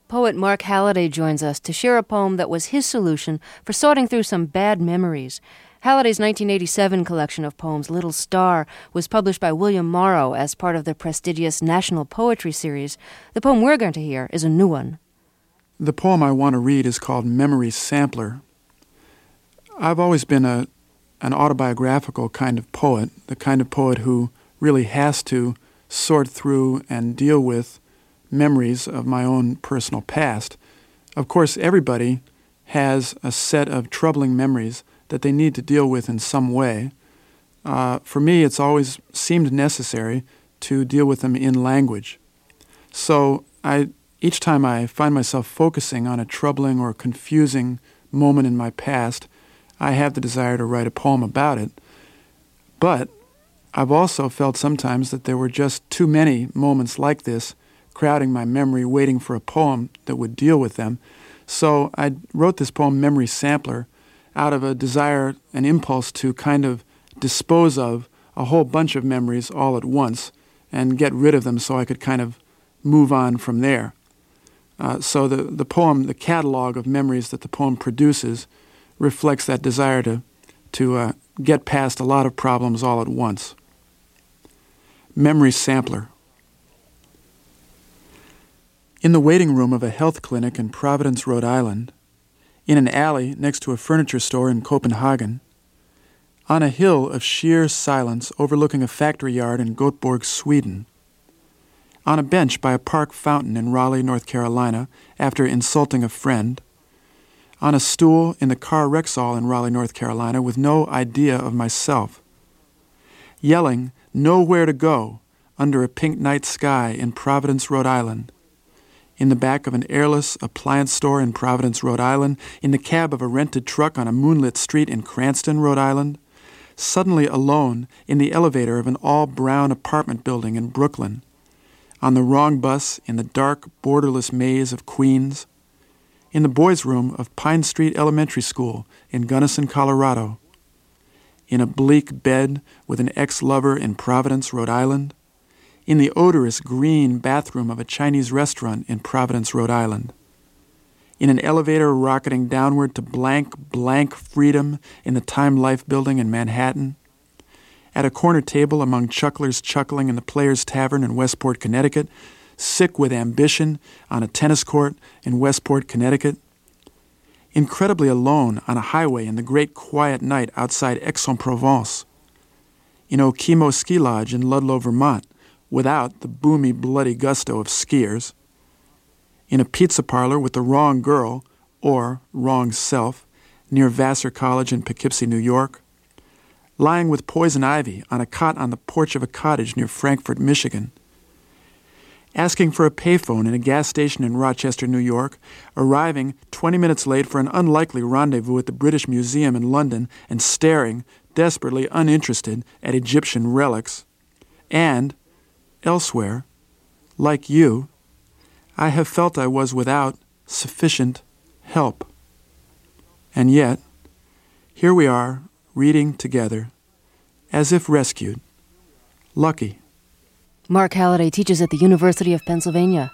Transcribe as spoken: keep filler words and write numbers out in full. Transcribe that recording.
Poet Mark Halliday joins us to share a poem that was his solution for sorting through some bad memories. Halliday's nineteen eighty-seven collection of poems, Little Star, was published by William Morrow as part of the prestigious National Poetry Series. The poem we're going to hear is a new one. The poem I want to read is called Memory Sampler. I've always been a an autobiographical kind of poet, the kind of poet who really has to sort through and deal with memories of my own personal past. Of course, everybody has a set of troubling memories that they need to deal with in some way. Uh, for me, it's always seemed necessary to deal with them in language. So I, each time I find myself focusing on a troubling or confusing moment in my past, I have the desire to write a poem about it. But I've also felt sometimes that there were just too many moments like this crowding my memory, waiting for a poem that would deal with them. So I wrote this poem, Memory Sampler, out of a desire, an impulse to kind of dispose of a whole bunch of memories all at once and get rid of them so I could kind of move on from there. Uh, so the, the poem, the catalog of memories that the poem produces reflects that desire to, to uh, get past a lot of problems all at once. Memory Sampler. In the waiting room of a health clinic in Providence, Rhode Island, in an alley next to a furniture store in Copenhagen, on a hill of sheer silence overlooking a factory yard in Göteborg, Sweden, on a bench by a park fountain in Raleigh, North Carolina, after insulting a friend, on a stool in the car Rexall in Raleigh, North Carolina, with no idea of myself, yelling nowhere to go under a pink night sky in Providence, Rhode Island, in the back of an airless appliance store in Providence, Rhode Island, in the cab of a rented truck on a moonlit street in Cranston, Rhode Island, suddenly alone in the elevator of an all-brown apartment building in Brooklyn, on the wrong bus in the dark, borderless maze of Queens, in the boys' room of Pine Street Elementary School in Gunnison, Colorado, in a bleak bed with an ex-lover in Providence, Rhode Island, in the odorous green bathroom of a Chinese restaurant in Providence, Rhode Island, in an elevator rocketing downward to blank, blank freedom in the Time Life building in Manhattan, at a corner table among chucklers chuckling in the Players Tavern in Westport, Connecticut, sick with ambition on a tennis court in Westport, Connecticut, incredibly alone on a highway in the great quiet night outside Aix-en-Provence, in Okemo Ski Lodge in Ludlow, Vermont, without the boomy, bloody gusto of skiers, in a pizza parlor with the wrong girl, or wrong self, near Vassar College in Poughkeepsie, New York, lying with poison ivy on a cot on the porch of a cottage near Frankfort, Michigan, asking for a payphone in a gas station in Rochester, New York, arriving twenty minutes late for an unlikely rendezvous at the British Museum in London and staring, desperately uninterested, at Egyptian relics, and elsewhere, like you, I have felt I was without sufficient help. And yet, here we are, reading together, as if rescued. Lucky. Mark Halliday teaches at the University of Pennsylvania.